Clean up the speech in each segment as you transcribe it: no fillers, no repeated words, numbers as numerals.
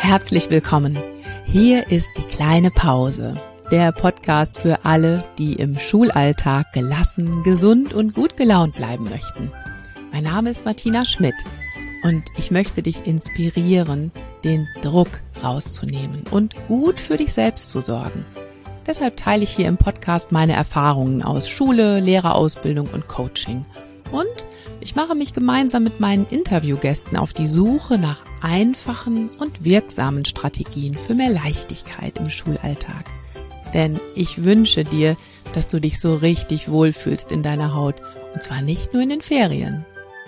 Herzlich willkommen. Hier ist die kleine Pause, der Podcast für alle, die im Schulalltag gelassen, gesund und gut gelaunt bleiben möchten. Mein Name ist Martina Schmidt und ich möchte dich inspirieren, den Druck rauszunehmen und gut für dich selbst zu sorgen. Deshalb teile ich hier im Podcast meine Erfahrungen aus Schule, Lehrerausbildung und Coaching. Und ich mache mich gemeinsam mit meinen Interviewgästen auf die Suche nach einfachen und wirksamen Strategien für mehr Leichtigkeit im Schulalltag. Denn ich wünsche dir, dass du dich so richtig wohlfühlst in deiner Haut, und zwar nicht nur in den Ferien.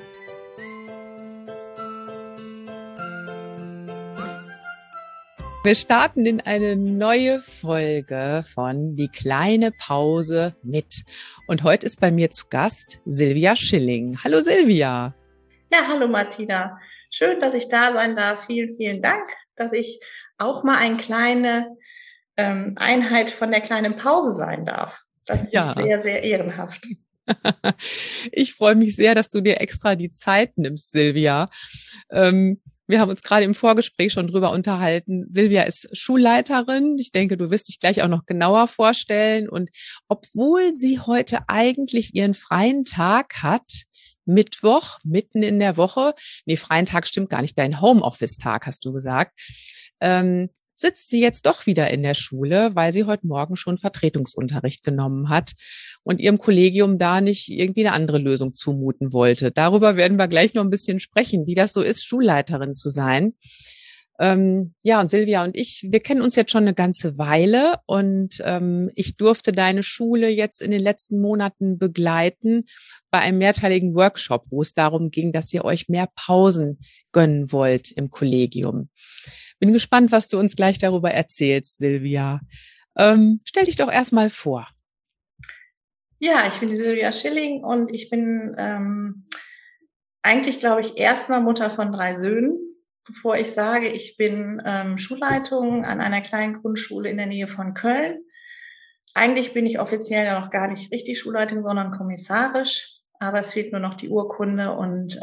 Wir starten in eine neue Folge von Die kleine Pause mit. Und heute ist bei mir zu Gast Silvia Schilling. Hallo Silvia. Ja, hallo Martina. Schön, dass ich da sein darf. Vielen, vielen Dank, dass ich auch mal eine kleine Einheit von der kleinen Pause sein darf. Das ist sehr, sehr ehrenhaft. Ich freue mich sehr, dass du dir extra die Zeit nimmst, Silvia. Wir haben uns gerade im Vorgespräch schon drüber unterhalten. Silvia ist Schulleiterin. Ich denke, du wirst dich gleich auch noch genauer vorstellen. Und obwohl sie heute eigentlich ihren freien Tag hat, Mittwoch, mitten in der Woche, freien Tag stimmt gar nicht, dein Homeoffice-Tag hast du gesagt, sitzt sie jetzt doch wieder in der Schule, weil sie heute Morgen schon Vertretungsunterricht genommen hat und ihrem Kollegium da nicht irgendwie eine andere Lösung zumuten wollte. Darüber werden wir gleich noch ein bisschen sprechen, wie das so ist, Schulleiterin zu sein. Und Silvia und ich, wir kennen uns jetzt schon eine ganze Weile und ich durfte deine Schule jetzt in den letzten Monaten begleiten bei einem mehrteiligen Workshop, wo es darum ging, dass ihr euch mehr Pausen gönnen wollt im Kollegium. Bin gespannt, was du uns gleich darüber erzählst, Silvia. Stell dich doch erstmal vor. Ja, ich bin die Silvia Schilling und ich bin eigentlich, glaube ich, erstmal Mutter von 3 Söhnen, bevor ich sage, ich bin Schulleitung an einer kleinen Grundschule in der Nähe von Köln. Eigentlich bin ich offiziell ja noch gar nicht richtig Schulleitung, sondern kommissarisch, aber es fehlt nur noch die Urkunde und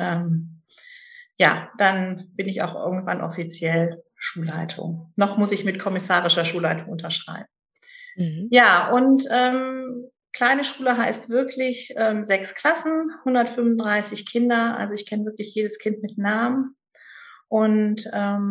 dann bin ich auch irgendwann offiziell Schulleitung. Noch muss ich mit kommissarischer Schulleitung unterschreiben. Mhm. Ja, und kleine Schule heißt wirklich 6 Klassen, 135 Kinder. Also ich kenne wirklich jedes Kind mit Namen. Und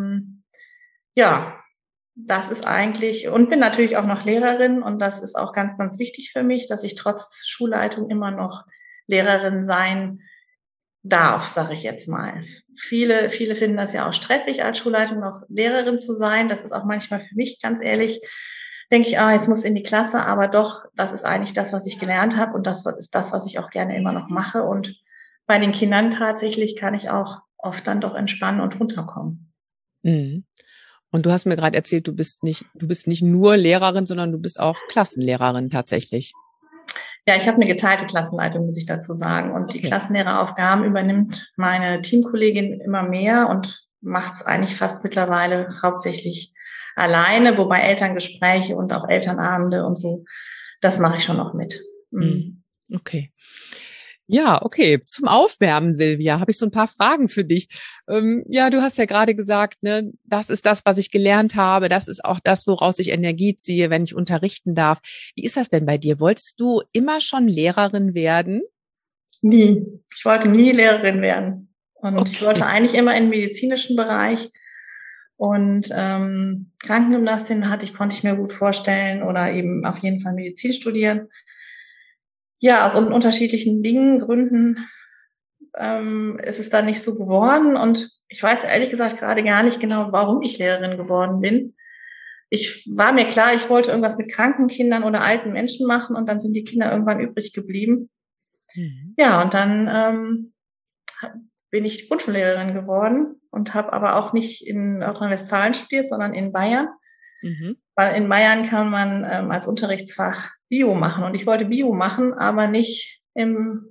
das ist eigentlich, und bin natürlich auch noch Lehrerin. Und das ist auch ganz, ganz wichtig für mich, dass ich trotz Schulleitung immer noch Lehrerin sein darf, sage ich jetzt mal. Viele finden das ja auch stressig, als Schulleitung noch Lehrerin zu sein. Das ist auch manchmal für mich, ganz ehrlich, denke ich, jetzt muss in die Klasse, aber doch, das ist eigentlich das, was ich gelernt habe und das ist das, was ich auch gerne immer noch mache. Und bei den Kindern tatsächlich kann ich auch oft dann doch entspannen und runterkommen. Mhm. Und du hast mir gerade erzählt, du bist nicht nur Lehrerin, sondern du bist auch Klassenlehrerin tatsächlich. Ja, ich habe eine geteilte Klassenleitung, muss ich dazu sagen. Und die Klassenlehreraufgaben übernimmt meine Teamkollegin immer mehr und macht es eigentlich fast mittlerweile hauptsächlich alleine, wobei Elterngespräche und auch Elternabende und so, das mache ich schon noch mit. Mhm. Okay. Ja, okay. Zum Aufwärmen, Silvia, habe ich so ein paar Fragen für dich. Du hast ja gerade gesagt, ne, das ist das, was ich gelernt habe. Das ist auch das, woraus ich Energie ziehe, wenn ich unterrichten darf. Wie ist das denn bei dir? Wolltest du immer schon Lehrerin werden? Nie. Ich wollte nie Lehrerin werden. Und ich wollte eigentlich immer im medizinischen Bereich. Und Krankengymnastin konnte ich mir gut vorstellen oder eben auf jeden Fall Medizin studieren. Ja, aus unterschiedlichen Gründen ist es dann nicht so geworden. Und ich weiß ehrlich gesagt gerade gar nicht genau, warum ich Lehrerin geworden bin. Ich war mir klar, ich wollte irgendwas mit kranken Kindern oder alten Menschen machen und dann sind die Kinder irgendwann übrig geblieben. Mhm. Ja, und dann bin ich Grundschullehrerin geworden und habe aber auch nicht in Nordrhein-Westfalen studiert, sondern in Bayern. Mhm. Weil in Bayern kann man als Unterrichtsfach Bio machen. Und ich wollte Bio machen, aber nicht im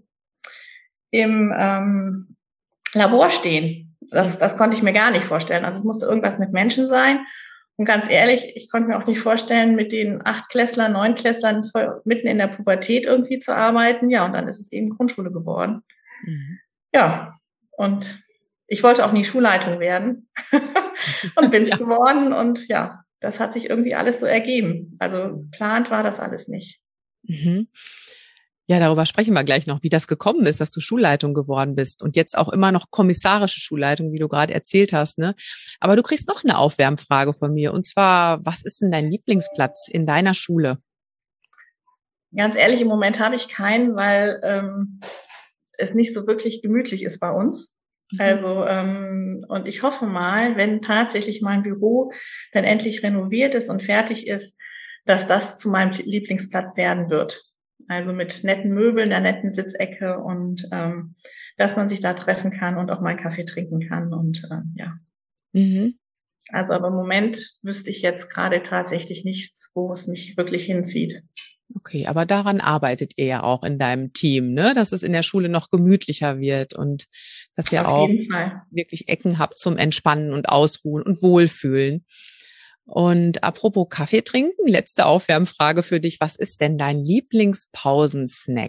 Labor stehen. Das konnte ich mir gar nicht vorstellen. Also es musste irgendwas mit Menschen sein. Und ganz ehrlich, ich konnte mir auch nicht vorstellen, mit den 8-Klässlern, 9-Klässlern mitten in der Pubertät irgendwie zu arbeiten. Ja, und dann ist es eben Grundschule geworden. Mhm. Ja, und ich wollte auch nie Schulleitung werden und bin es Ja. geworden. Und ja, das hat sich irgendwie alles so ergeben. Also geplant war das alles nicht. Mhm. Ja, darüber sprechen wir gleich noch, wie das gekommen ist, dass du Schulleitung geworden bist und jetzt auch immer noch kommissarische Schulleitung, wie du gerade erzählt hast, ne? Aber du kriegst noch eine Aufwärmfrage von mir, und zwar, was ist denn dein Lieblingsplatz in deiner Schule? Ganz ehrlich, im Moment habe ich keinen, weil es nicht so wirklich gemütlich ist bei uns. Also, und ich hoffe mal, wenn tatsächlich mein Büro dann endlich renoviert ist und fertig ist, dass das zu meinem Lieblingsplatz werden wird. Also mit netten Möbeln, einer netten Sitzecke und dass man sich da treffen kann und auch mal einen Kaffee trinken kann. Und ja. Mhm. Also aber im Moment wüsste ich jetzt gerade tatsächlich nichts, wo es mich wirklich hinzieht. Okay, aber daran arbeitet ihr ja auch in deinem Team, ne? Dass es in der Schule noch gemütlicher wird und dass ihr Auf auch jeden Fall. wirklich Ecken habt zum Entspannen und Ausruhen und Wohlfühlen. Und apropos Kaffee trinken, letzte Aufwärmfrage für dich. Was ist denn dein Lieblingspausensnack?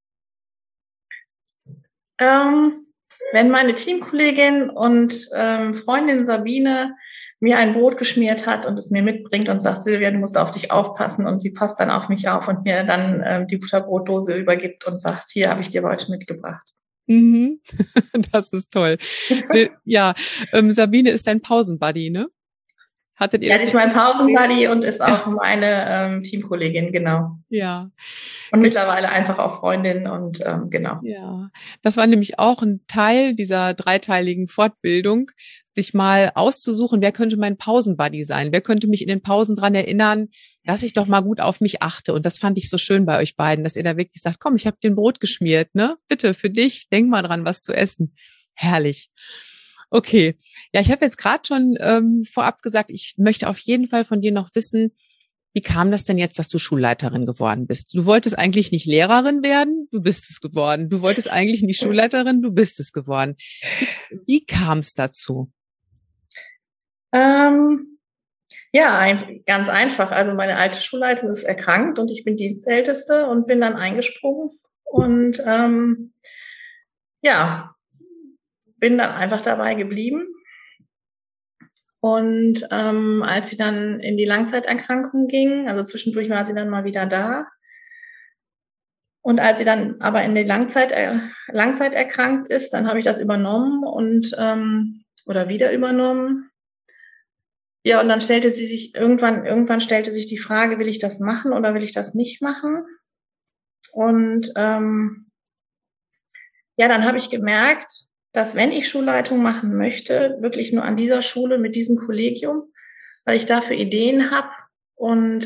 Wenn meine Teamkollegin und Freundin Sabine mir ein Brot geschmiert hat und es mir mitbringt und sagt, Silvia, du musst auf dich aufpassen, und sie passt dann auf mich auf und mir dann die Butterbrotdose übergibt und sagt, hier habe ich dir heute mitgebracht. Mhm. Das ist toll. Ja, Sabine ist dein Pausenbuddy, ne? Hattet ihr Ja, das? die ist mein Pausenbuddy und ist auch meine Teamkollegin, genau. Ja. Und mittlerweile einfach auch Freundin und genau. Ja, das war nämlich auch ein Teil dieser dreiteiligen Fortbildung, sich mal auszusuchen, wer könnte mein Pausenbuddy sein? Wer könnte mich in den Pausen dran erinnern, dass ich doch mal gut auf mich achte? Und das fand ich so schön bei euch beiden, dass ihr da wirklich sagt, komm, ich habe den Brot geschmiert, ne? Bitte, für dich, denk mal dran, was zu essen. Herrlich. Okay. Ja, ich habe jetzt gerade schon vorab gesagt, ich möchte auf jeden Fall von dir noch wissen, wie kam das denn jetzt, dass du Schulleiterin geworden bist? Du wolltest eigentlich nicht Lehrerin werden, du bist es geworden. Du wolltest eigentlich nicht Schulleiterin, du bist es geworden. Wie kam es dazu? Ja, ganz einfach. Also meine alte Schulleitung ist erkrankt und ich bin Dienstälteste und bin dann eingesprungen und ja, bin dann einfach dabei geblieben. Und als sie dann in die Langzeiterkrankung ging, also zwischendurch war sie dann mal wieder da. Und als sie dann aber in die Langzeit erkrankt ist, dann habe ich das übernommen und oder wieder übernommen. Ja, und dann stellte sie sich irgendwann stellte sich die Frage, will ich das machen oder will ich das nicht machen? Und ja, dann habe ich gemerkt, dass wenn ich Schulleitung machen möchte, wirklich nur an dieser Schule mit diesem Kollegium, weil ich dafür Ideen habe und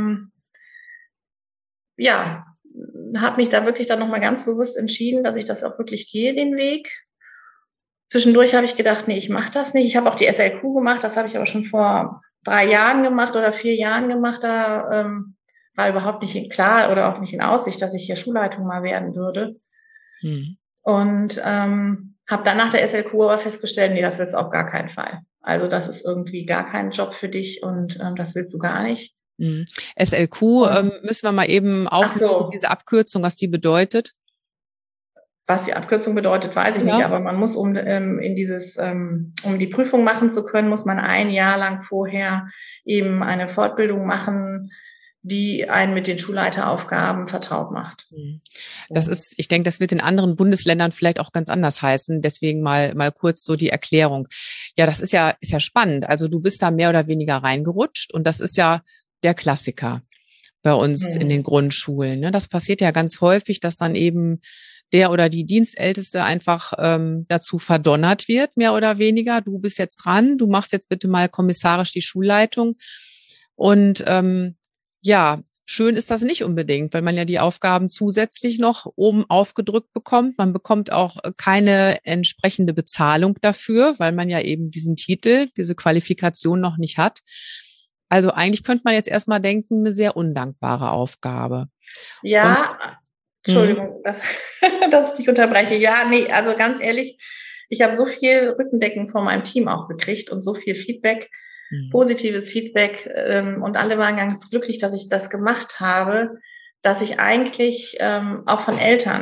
ja, habe mich da wirklich dann nochmal ganz bewusst entschieden, dass ich das auch wirklich gehe, den Weg. Zwischendurch habe ich gedacht, nee, ich mache das nicht. Ich habe auch die SLQ gemacht, das habe ich aber schon vor 3 Jahren gemacht oder 4 Jahren gemacht. Da war überhaupt nicht klar oder auch nicht in Aussicht, dass ich hier Schulleitung mal werden würde. Und habe dann nach der SLQ aber festgestellt, nee, das willst du auf gar keinen Fall. Also das ist irgendwie gar kein Job für dich und das willst du gar nicht. SLQ müssen wir mal eben auflösen, diese Abkürzung, was die bedeutet. Was die Abkürzung bedeutet, weiß ich nicht, aber man muss, um die Prüfung machen zu können, muss man 1 Jahr lang vorher eben eine Fortbildung machen, die einen mit den Schulleiteraufgaben vertraut macht. Das ist, ich denke, das wird in anderen Bundesländern vielleicht auch ganz anders heißen. Deswegen mal kurz so die Erklärung. Ja, das ist ja spannend. Also du bist da mehr oder weniger reingerutscht und das ist ja der Klassiker bei uns in den Grundschulen. Ne? Das passiert ja ganz häufig, dass dann eben der oder die Dienstälteste einfach dazu verdonnert wird, mehr oder weniger. Du bist jetzt dran, du machst jetzt bitte mal kommissarisch die Schulleitung. Und ja, schön ist das nicht unbedingt, weil man ja die Aufgaben zusätzlich noch oben aufgedrückt bekommt. Man bekommt auch keine entsprechende Bezahlung dafür, weil man ja eben diesen Titel, diese Qualifikation noch nicht hat. Also eigentlich könnte man jetzt erstmal denken, eine sehr undankbare Aufgabe. Ja, Entschuldigung, dass ich dich unterbreche. Ja, nee, also ganz ehrlich, ich habe so viel Rückendeckung von meinem Team auch gekriegt und so viel Feedback, positives Feedback und alle waren ganz glücklich, dass ich das gemacht habe, dass ich eigentlich auch von Eltern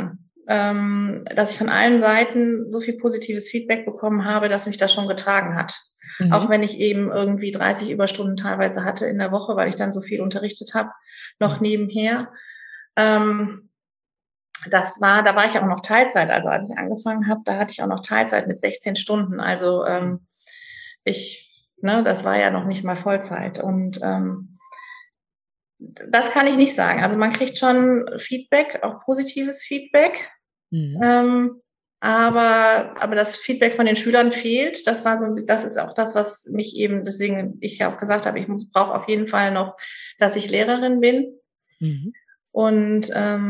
dass ich von allen Seiten so viel positives Feedback bekommen habe, dass mich das schon getragen hat. Auch wenn ich eben irgendwie 30 Überstunden teilweise hatte in der Woche, weil ich dann so viel unterrichtet habe, noch nebenher. Da war ich auch noch Teilzeit. Also als ich angefangen habe, da hatte ich auch noch Teilzeit mit 16 Stunden. Also das war ja noch nicht mal Vollzeit. Und das kann ich nicht sagen. Also man kriegt schon Feedback, auch positives Feedback. Aber das Feedback von den Schülern fehlt. Das ist auch das, was mich eben, deswegen ich ja auch gesagt habe, ich brauche auf jeden Fall noch, dass ich Lehrerin bin. Und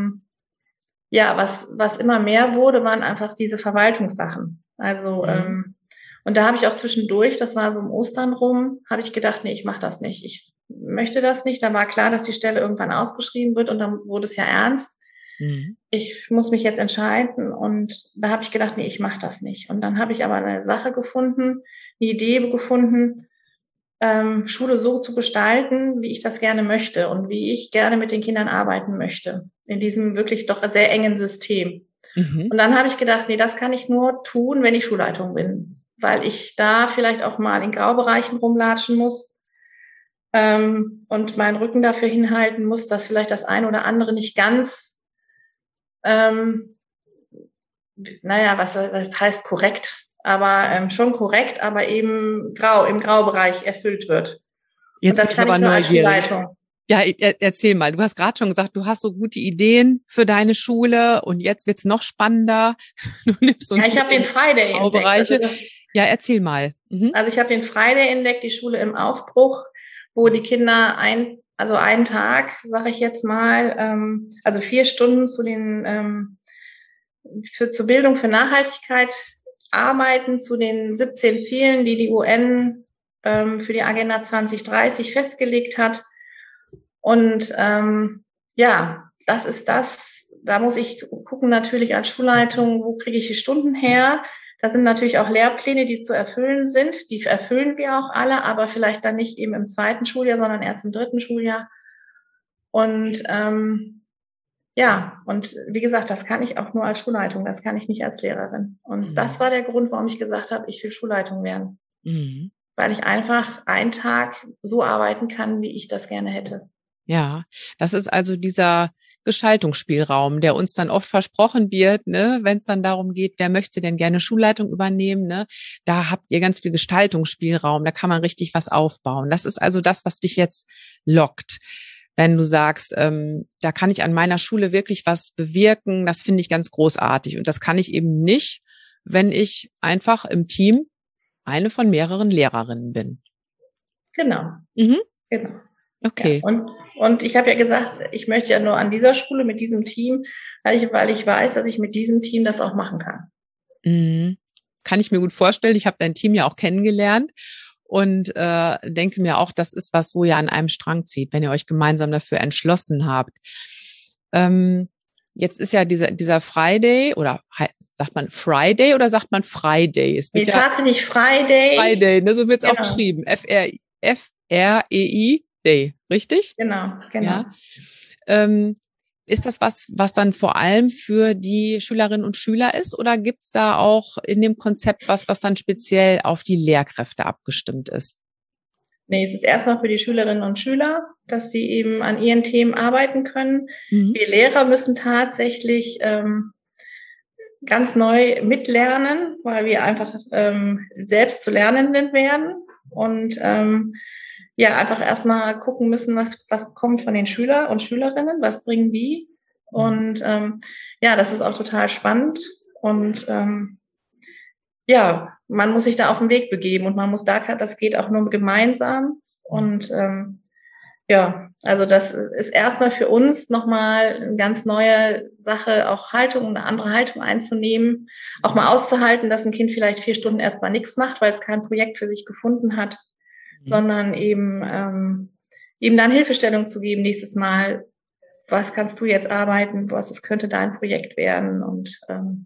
was immer mehr wurde, waren einfach diese Verwaltungssachen. Also und da habe ich auch zwischendurch, das war so um Ostern rum, habe ich gedacht, nee, ich mache das nicht. Ich möchte das nicht. Da war klar, dass die Stelle irgendwann ausgeschrieben wird und dann wurde es ja ernst. Ich muss mich jetzt entscheiden und da habe ich gedacht, nee, ich mache das nicht. Und dann habe ich aber eine Sache gefunden, eine Idee gefunden, Schule so zu gestalten, wie ich das gerne möchte und wie ich gerne mit den Kindern arbeiten möchte. In diesem wirklich doch sehr engen System. Und dann habe ich gedacht, nee, das kann ich nur tun, wenn ich Schulleitung bin, weil ich da vielleicht auch mal in Graubereichen rumlatschen muss und meinen Rücken dafür hinhalten muss, dass vielleicht das eine oder andere nicht ganz was heißt korrekt, aber schon korrekt, aber eben im Graubereich erfüllt wird. Jetzt und das kann ich nur als Schulleitung. Ja, erzähl mal. Du hast gerade schon gesagt, du hast so gute Ideen für deine Schule und jetzt wird's noch spannender. Du nimmst uns ich habe den Friday entdeckt. Ja, erzähl mal. Also ich habe den Friday entdeckt, die Schule im Aufbruch, wo die Kinder einen Tag, sage ich jetzt mal, also 4 Stunden zur Bildung für Nachhaltigkeit arbeiten, zu den 17 Zielen, die die UN für die Agenda 2030 festgelegt hat. Und das ist das. Da muss ich gucken natürlich als Schulleitung, wo kriege ich die Stunden her? Da sind natürlich auch Lehrpläne, die zu erfüllen sind. Die erfüllen wir auch alle, aber vielleicht dann nicht eben im 2. Schuljahr, sondern erst im 3. Schuljahr. Und und wie gesagt, das kann ich auch nur als Schulleitung, das kann ich nicht als Lehrerin. Und das war der Grund, warum ich gesagt habe, ich will Schulleitung werden. Weil ich einfach einen Tag so arbeiten kann, wie ich das gerne hätte. Ja, das ist also dieser Gestaltungsspielraum, der uns dann oft versprochen wird, ne, wenn es dann darum geht, wer möchte denn gerne Schulleitung übernehmen, ne? Da habt ihr ganz viel Gestaltungsspielraum, da kann man richtig was aufbauen. Das ist also das, was dich jetzt lockt. Wenn du sagst, da kann ich an meiner Schule wirklich was bewirken, das finde ich ganz großartig. Und das kann ich eben nicht, wenn ich einfach im Team eine von mehreren Lehrerinnen bin. Genau. Genau. Okay. Ja, und ich habe ja gesagt, ich möchte ja nur an dieser Schule mit diesem Team, weil ich weiß, dass ich mit diesem Team das auch machen kann. Kann ich mir gut vorstellen. Ich habe dein Team ja auch kennengelernt und denke mir auch, das ist was, wo ihr an einem Strang zieht, wenn ihr euch gemeinsam dafür entschlossen habt. Jetzt ist ja dieser Friday, oder sagt man Friday oder sagt man Friday? Es wird tatsächlich Friday. Friday, ne, so wird es auch geschrieben. F-R-E-I Day, richtig? Genau. Ja. Ist das was dann vor allem für die Schülerinnen und Schüler ist, oder gibt's da auch in dem Konzept was dann speziell auf die Lehrkräfte abgestimmt ist? Nee, es ist erstmal für die Schülerinnen und Schüler, dass sie eben an ihren Themen arbeiten können. Wir Lehrer müssen tatsächlich ganz neu mitlernen, weil wir einfach selbst zu Lernenden werden und einfach erstmal gucken müssen, was kommt von den Schülern und Schülerinnen, was bringen die. Und das ist auch total spannend. Und man muss sich da auf den Weg begeben und das geht auch nur gemeinsam. Und also das ist erstmal für uns nochmal eine ganz neue Sache, auch eine andere Haltung einzunehmen, auch mal auszuhalten, dass ein Kind vielleicht 4 Stunden erstmal nichts macht, weil es kein Projekt für sich gefunden hat, sondern eben dann Hilfestellung zu geben nächstes Mal, was kannst du jetzt arbeiten, könnte dein Projekt werden und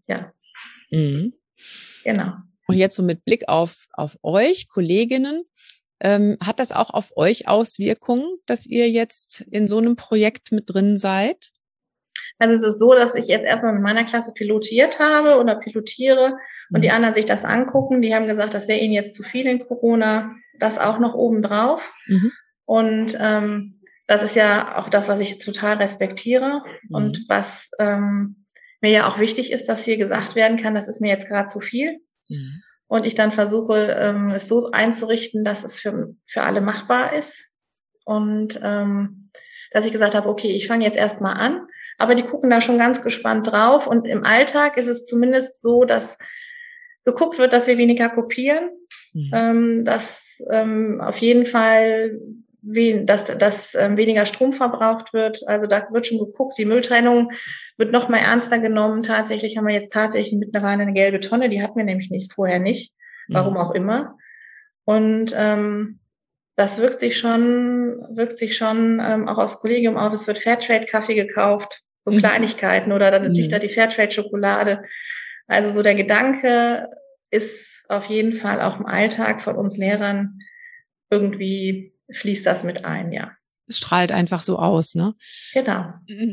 Genau. Und jetzt so mit Blick auf euch, Kolleginnen, hat das auch auf euch Auswirkungen, dass ihr jetzt in so einem Projekt mit drin seid? Also es ist so, dass ich jetzt erstmal mit meiner Klasse pilotiert habe oder pilotiere und die anderen sich das angucken. Die haben gesagt, das wäre ihnen jetzt zu viel in Corona, das auch noch obendrauf. Und das ist ja auch das, was ich total respektiere und was mir ja auch wichtig ist, dass hier gesagt werden kann, das ist mir jetzt gerade zu viel. Und ich dann versuche, es so einzurichten, dass es für alle machbar ist. Und dass ich gesagt habe, okay, ich fange jetzt erstmal an. Aber die gucken da schon ganz gespannt drauf. Und im Alltag ist es zumindest so, dass geguckt wird, dass wir weniger kopieren, dass auf jeden Fall weniger Strom verbraucht wird. Also da wird schon geguckt, die Mülltrennung wird noch mal ernster genommen. Tatsächlich haben wir jetzt mittlerweile eine gelbe Tonne, die hatten wir nämlich vorher nicht, warum auch immer. Und das wirkt sich schon auch aufs Kollegium auf. Es wird Fairtrade-Kaffee gekauft, so Kleinigkeiten, oder dann liegt da die Fairtrade-Schokolade. Also so der Gedanke ist auf jeden Fall auch im Alltag von uns Lehrern irgendwie fließt das mit ein, ja. Es strahlt einfach so aus, ne? Genau.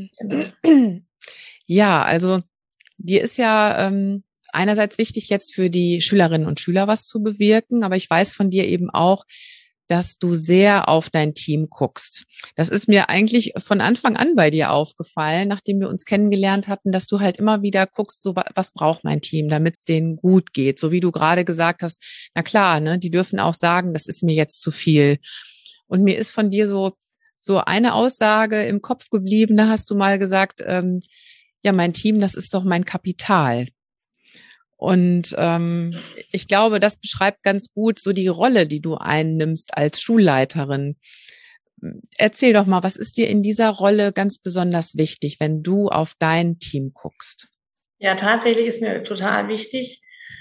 Ja, also dir ist ja einerseits wichtig, jetzt für die Schülerinnen und Schüler was zu bewirken, aber ich weiß von dir eben auch, dass du sehr auf dein Team guckst. Das ist mir eigentlich von Anfang an bei dir aufgefallen, nachdem wir uns kennengelernt hatten, dass du halt immer wieder guckst, so was braucht mein Team, damit es denen gut geht. So wie du gerade gesagt hast, na klar, ne, die dürfen auch sagen, das ist mir jetzt zu viel. Und mir ist von dir so eine Aussage im Kopf geblieben, da hast du mal gesagt, ja, mein Team, das ist doch mein Kapital. Und ich glaube, das beschreibt ganz gut so die Rolle, die du einnimmst als Schulleiterin. Erzähl doch mal, was ist dir in dieser Rolle ganz besonders wichtig, wenn du auf dein Team guckst? Ja, tatsächlich ist mir total wichtig,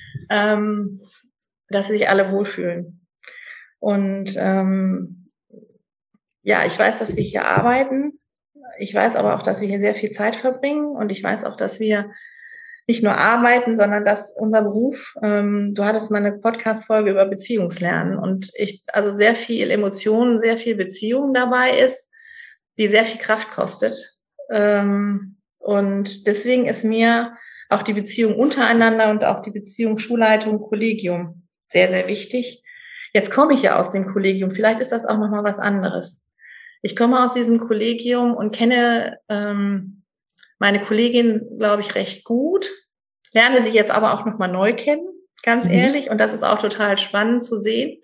dass sich alle wohlfühlen. Und ja, ich weiß, dass wir hier arbeiten. Ich weiß aber auch, dass wir hier sehr viel Zeit verbringen. Und ich weiß auch, dass wir nicht nur arbeiten, sondern dass unser Beruf, du hattest mal eine Podcast-Folge über Beziehungslernen und also sehr viel Emotionen, sehr viel Beziehung dabei ist, die sehr viel Kraft kostet. Und deswegen ist mir auch die Beziehung untereinander und auch die Beziehung Schulleitung, Kollegium sehr, sehr wichtig. Jetzt komme ich ja aus dem Kollegium. Vielleicht ist das auch nochmal was anderes. Ich komme aus diesem Kollegium und kenne meine Kollegin, glaube ich, recht gut, lerne sie jetzt aber auch nochmal neu kennen, ganz ehrlich. Und das ist auch total spannend zu sehen.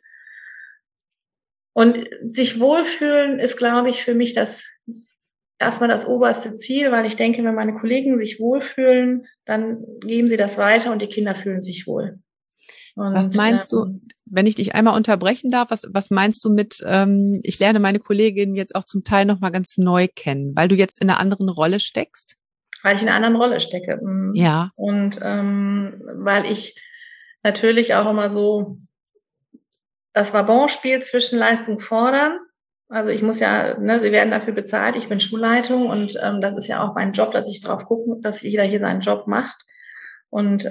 Und sich wohlfühlen ist, glaube ich, für mich erstmal das oberste Ziel, weil ich denke, wenn meine Kollegen sich wohlfühlen, dann geben sie das weiter und die Kinder fühlen sich wohl. Und, was meinst du, wenn ich dich einmal unterbrechen darf, was meinst du mit, ich lerne meine Kollegin jetzt auch zum Teil nochmal ganz neu kennen, weil du jetzt in einer anderen Rolle steckst? Weil ich in einer anderen Rolle stecke. Ja. Und weil ich natürlich auch immer so das Wabonspiel zwischen Leistung fordern. Also ich muss ja, ne, sie werden dafür bezahlt, ich bin Schulleitung und das ist ja auch mein Job, dass ich drauf gucke, dass jeder hier seinen Job macht und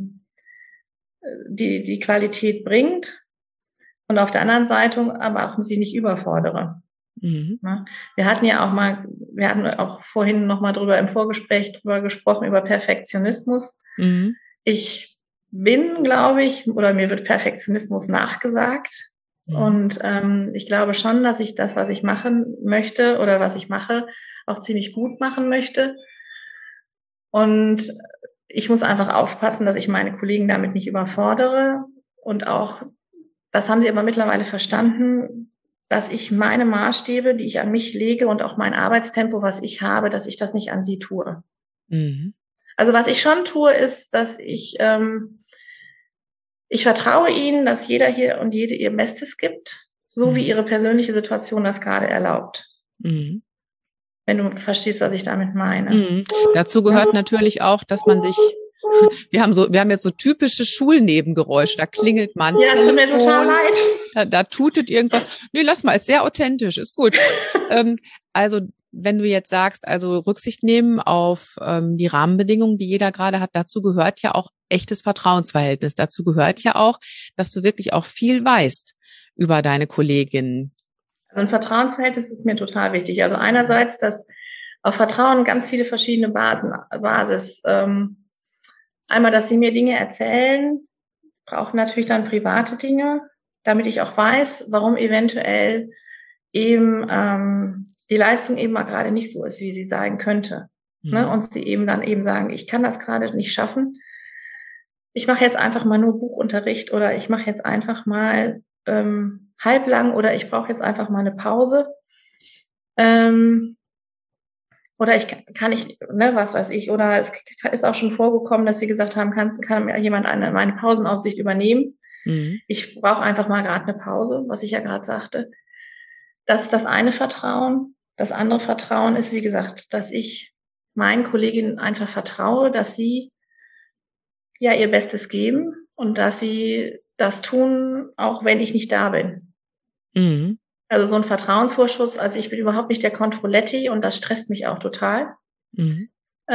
die Qualität bringt. Und auf der anderen Seite aber auch sie nicht überfordere. Wir hatten auch vorhin nochmal im Vorgespräch drüber gesprochen, über Perfektionismus. Ich bin, glaube ich, oder mir wird Perfektionismus nachgesagt. Und ich glaube schon, dass ich das, was ich machen möchte oder was ich mache, auch ziemlich gut machen möchte. Und ich muss einfach aufpassen, dass ich meine Kollegen damit nicht überfordere. Und auch, das haben sie aber mittlerweile verstanden, dass ich meine Maßstäbe, die ich an mich lege und auch mein Arbeitstempo, was ich habe, dass ich das nicht an sie tue. Also was ich schon tue, ist, dass ich vertraue ihnen, dass jeder hier und jede ihr Bestes gibt, so wie ihre persönliche Situation das gerade erlaubt. Wenn du verstehst, was ich damit meine. Dazu gehört natürlich auch, dass man sich, wir haben jetzt so typische Schulnebengeräusche, da klingelt man. Ja, es tut mir total leid. Da tutet irgendwas. Nee, lass mal, ist sehr authentisch, ist gut. Also, wenn du jetzt sagst, also Rücksicht nehmen auf die Rahmenbedingungen, die jeder gerade hat, dazu gehört ja auch echtes Vertrauensverhältnis. Dazu gehört ja auch, dass du wirklich auch viel weißt über deine Kolleginnen. Also ein Vertrauensverhältnis ist mir total wichtig. Also einerseits, dass Auf Vertrauen ganz viele verschiedene Basis. Einmal, dass sie mir Dinge erzählen, brauchen natürlich dann private Dinge, damit ich auch weiß, warum eventuell eben die Leistung eben mal gerade nicht so ist, wie sie sein könnte. Ne? Und sie eben dann eben sagen, ich kann das gerade nicht schaffen. Ich mache jetzt einfach mal nur Buchunterricht oder ich mache jetzt einfach mal halblang oder ich brauche jetzt einfach mal eine Pause. Oder kann ich, ne, was weiß ich, oder es ist auch schon vorgekommen, dass sie gesagt haben, kann jemand meine Pausenaufsicht übernehmen? Ich brauche einfach mal gerade eine Pause, was ich ja gerade sagte. Das ist das eine Vertrauen. Das andere Vertrauen ist, wie gesagt, dass ich meinen Kolleginnen einfach vertraue, dass sie ja ihr Bestes geben und dass sie das tun, auch wenn ich nicht da bin. Mhm. Also so ein Vertrauensvorschuss, also ich bin überhaupt nicht der Controletti und das stresst mich auch total. Mhm.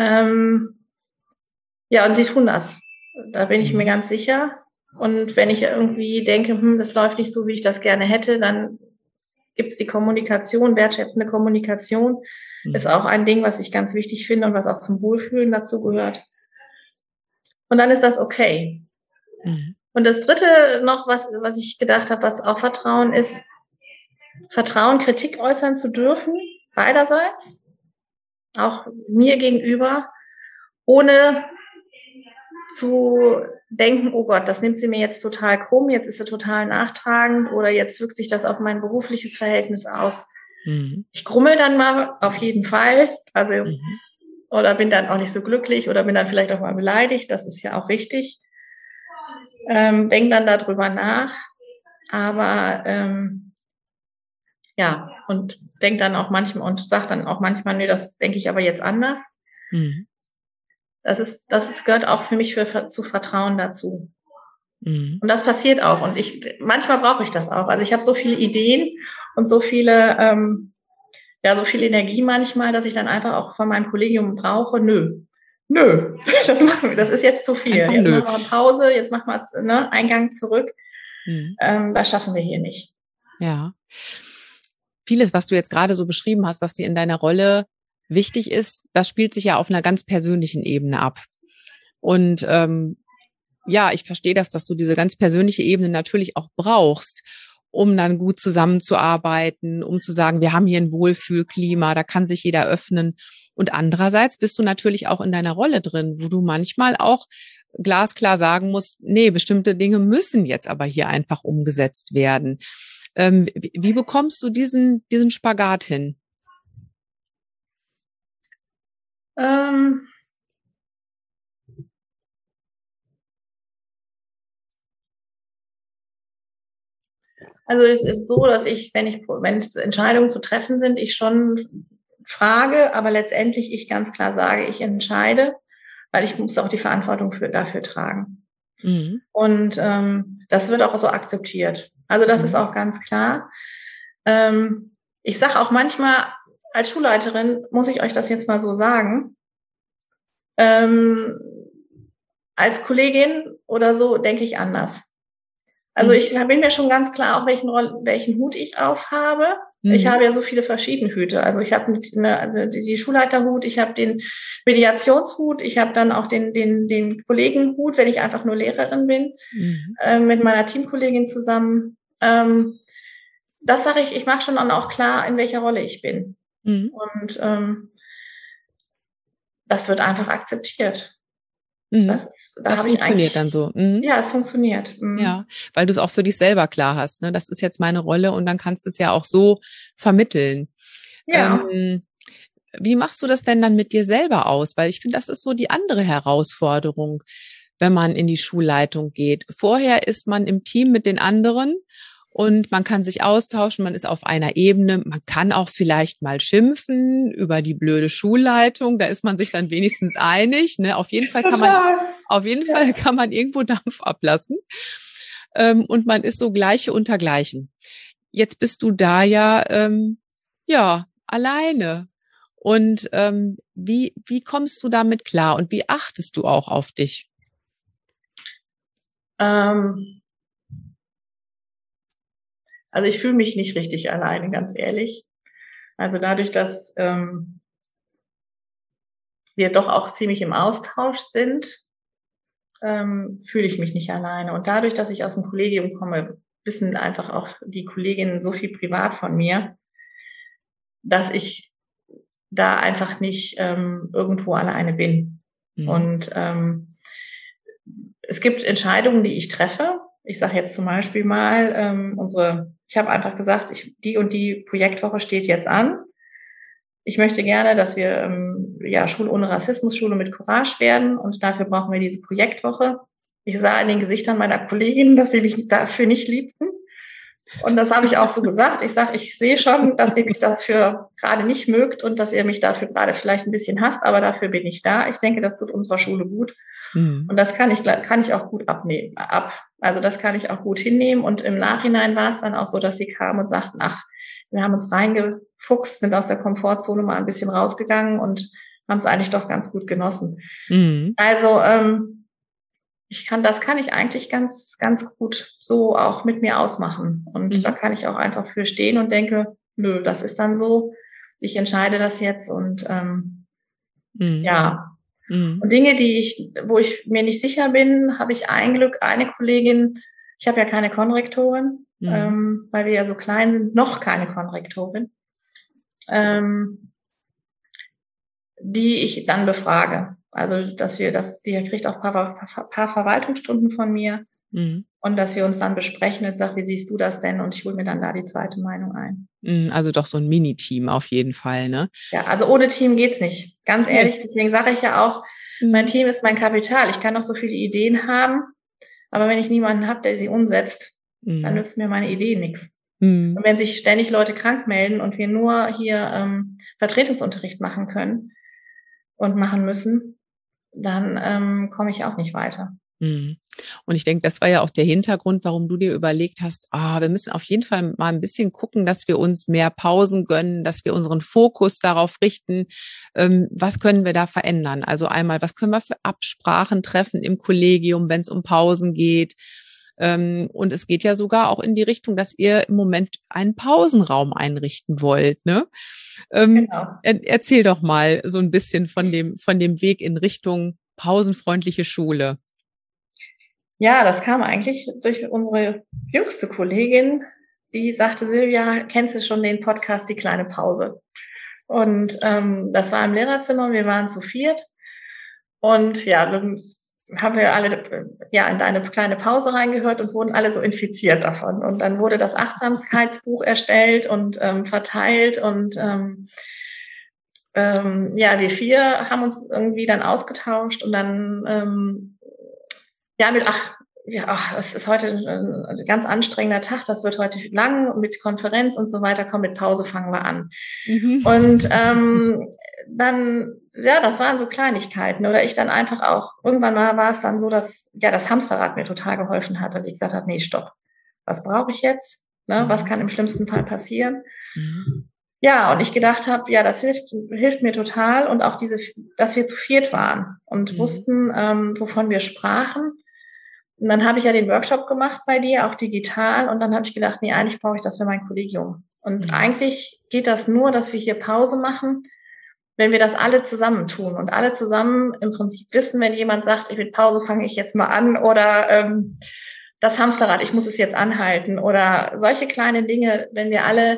Ja, und sie tun das. Da bin ich mir ganz sicher. Und wenn ich irgendwie denke, das läuft nicht so, wie ich das gerne hätte, dann gibt's die Kommunikation, wertschätzende Kommunikation. Ist auch ein Ding, was ich ganz wichtig finde und was auch zum Wohlfühlen dazu gehört. Und dann ist das okay. Und das Dritte noch, was ich gedacht habe, was auch Vertrauen ist, Vertrauen, Kritik äußern zu dürfen, beiderseits, auch mir gegenüber, ohne zu denken, oh Gott, das nimmt sie mir jetzt total krumm, jetzt ist sie total nachtragend oder jetzt wirkt sich das auf mein berufliches Verhältnis aus. Ich grummel dann mal, auf jeden Fall, also oder bin dann auch nicht so glücklich oder bin dann vielleicht auch mal beleidigt, das ist ja auch richtig. Denk dann darüber nach, aber ja, und denk dann auch manchmal und sag dann auch manchmal, nee, das denke ich aber jetzt anders. Das gehört auch für mich zu Vertrauen dazu. Und das passiert auch. Und manchmal brauche ich das auch. Also ich habe so viele Ideen und so viele, so viel Energie manchmal, dass ich dann einfach auch von meinem Kollegium brauche. Nö, das ist jetzt zu viel. Jetzt machen wir eine Pause, jetzt machen wir Eingang zurück. Das schaffen wir hier nicht. Ja. Vieles, was du jetzt gerade so beschrieben hast, was dir in deiner Rolle wichtig ist, das spielt sich ja auf einer ganz persönlichen Ebene ab. Und ich verstehe das, dass du diese ganz persönliche Ebene natürlich auch brauchst, um dann gut zusammenzuarbeiten, um zu sagen, wir haben hier ein Wohlfühlklima, da kann sich jeder öffnen. Und andererseits bist du natürlich auch in deiner Rolle drin, wo du manchmal auch glasklar sagen musst, nee, bestimmte Dinge müssen jetzt aber hier einfach umgesetzt werden. Wie bekommst du diesen Spagat hin? Also es ist so, dass wenn Entscheidungen zu treffen sind, ich schon frage, aber letztendlich ich ganz klar sage, ich entscheide, weil ich muss auch die Verantwortung dafür tragen. Und das wird auch so akzeptiert. Also das ist auch ganz klar. Ich sage auch manchmal, als Schulleiterin muss ich euch das jetzt mal so sagen, als Kollegin oder so denke ich anders. Also ich bin mir schon ganz klar, auch welchen Hut ich aufhabe. Ich habe ja so viele verschiedene Hüte. Also ich habe die Schulleiterhut, ich habe den Mediationshut, ich habe dann auch den Kollegenhut, wenn ich einfach nur Lehrerin bin, mit meiner Teamkollegin zusammen. Das sage ich mache schon dann auch klar, in welcher Rolle ich bin. Und das wird einfach akzeptiert. Das funktioniert dann so. Ja, es funktioniert. Ja, weil du es auch für dich selber klar hast. Ne? Das ist jetzt meine Rolle und dann kannst du es ja auch so vermitteln. Ja. Wie machst du das denn dann mit dir selber aus? Weil ich finde, das ist so die andere Herausforderung, wenn man in die Schulleitung geht. Vorher ist man im Team mit den anderen und man kann sich austauschen, man ist auf einer Ebene, man kann auch vielleicht mal schimpfen über die blöde Schulleitung, da ist man sich dann wenigstens einig. Ne? Auf jeden Fall kann man irgendwo Dampf ablassen. Und man ist so Gleiche unter Gleichen. Jetzt bist du da ja alleine. Und wie kommst du damit klar und wie achtest du auch auf dich? Also ich fühle mich nicht richtig alleine, ganz ehrlich. Also dadurch, dass wir doch auch ziemlich im Austausch sind, fühle ich mich nicht alleine. Und dadurch, dass ich aus dem Kollegium komme, wissen einfach auch die Kolleginnen so viel privat von mir, dass ich da einfach nicht irgendwo alleine bin. Mhm. Und es gibt Entscheidungen, die ich treffe. Ich sage jetzt zum Beispiel mal, ich habe einfach gesagt, die und die Projektwoche steht jetzt an. Ich möchte gerne, dass wir Schule ohne Rassismus, Schule mit Courage werden, und dafür brauchen wir diese Projektwoche. Ich sah in den Gesichtern meiner Kolleginnen, dass sie mich dafür nicht liebten. Und das habe ich auch so gesagt. Ich sage, ich sehe schon, dass ihr mich dafür gerade nicht mögt und dass ihr mich dafür gerade vielleicht ein bisschen hasst, aber dafür bin ich da. Ich denke, das tut unserer Schule gut. Mhm. Und das kann ich auch gut abnehmen. Also das kann ich auch gut hinnehmen. Und im Nachhinein war es dann auch so, dass sie kamen und sagten, ach, wir haben uns reingefuchst, sind aus der Komfortzone mal ein bisschen rausgegangen und haben es eigentlich doch ganz gut genossen. Mhm. Also das kann ich eigentlich ganz, ganz gut so auch mit mir ausmachen. Und da kann ich auch einfach für stehen und denke, nö, das ist dann so. Ich entscheide das jetzt und ja. Mhm. Und Dinge, wo ich mir nicht sicher bin, habe ich eine Kollegin, ich habe ja keine Konrektorin, weil wir ja so klein sind, noch keine Konrektorin, die ich dann befrage. Also, die kriegt auch ein paar Verwaltungsstunden von mir und dass wir uns dann besprechen und sagt, wie siehst du das denn? Und ich hole mir dann da die zweite Meinung ein. Also doch so ein Mini-Team auf jeden Fall, ne? Ja, also ohne Team geht's nicht. Ganz ehrlich, deswegen sage ich ja auch, mein Team ist mein Kapital. Ich kann noch so viele Ideen haben, aber wenn ich niemanden habe, der sie umsetzt, dann nützt mir meine Idee nichts. Und wenn sich ständig Leute krank melden und wir nur hier Vertretungsunterricht machen können und machen müssen, dann komme ich auch nicht weiter. Und ich denke, das war ja auch der Hintergrund, warum du dir überlegt hast, wir müssen auf jeden Fall mal ein bisschen gucken, dass wir uns mehr Pausen gönnen, dass wir unseren Fokus darauf richten, was können wir da verändern? Also einmal, was können wir für Absprachen treffen im Kollegium, wenn es um Pausen geht? Und es geht ja sogar auch in die Richtung, dass ihr im Moment einen Pausenraum einrichten wollt, ne? Genau. Erzähl doch mal so ein bisschen von dem Weg in Richtung pausenfreundliche Schule. Ja, das kam eigentlich durch unsere jüngste Kollegin, die sagte, Silvia, kennst du schon den Podcast Die kleine Pause? Und das war im Lehrerzimmer, wir waren zu viert. Und ja, dann haben wir alle in deine kleine Pause reingehört und wurden alle so infiziert davon. Und dann wurde das Achtsamkeitsbuch erstellt und verteilt. Und wir vier haben uns irgendwie dann ausgetauscht und dann es ist heute ein ganz anstrengender Tag, das wird heute lang mit Konferenz und so weiter, komm, mit Pause fangen wir an. Und das waren so Kleinigkeiten. Oder ich dann einfach auch, irgendwann mal war es dann so, dass das Hamsterrad mir total geholfen hat, dass ich gesagt habe, nee, stopp, was brauche ich jetzt? Ne? Was kann im schlimmsten Fall passieren? Ja, und ich gedacht habe, das hilft mir total. Und auch dass wir zu viert waren und wussten, wovon wir sprachen. Und dann habe ich ja den Workshop gemacht bei dir, auch digital. Und dann habe ich gedacht, nee, eigentlich brauche ich das für mein Kollegium. Und eigentlich geht das nur, dass wir hier Pause machen, wenn wir das alle zusammen tun. Und alle zusammen im Prinzip wissen, wenn jemand sagt, ich will Pause, fange ich jetzt mal an. Oder das Hamsterrad, ich muss es jetzt anhalten. Oder solche kleine Dinge, wenn wir alle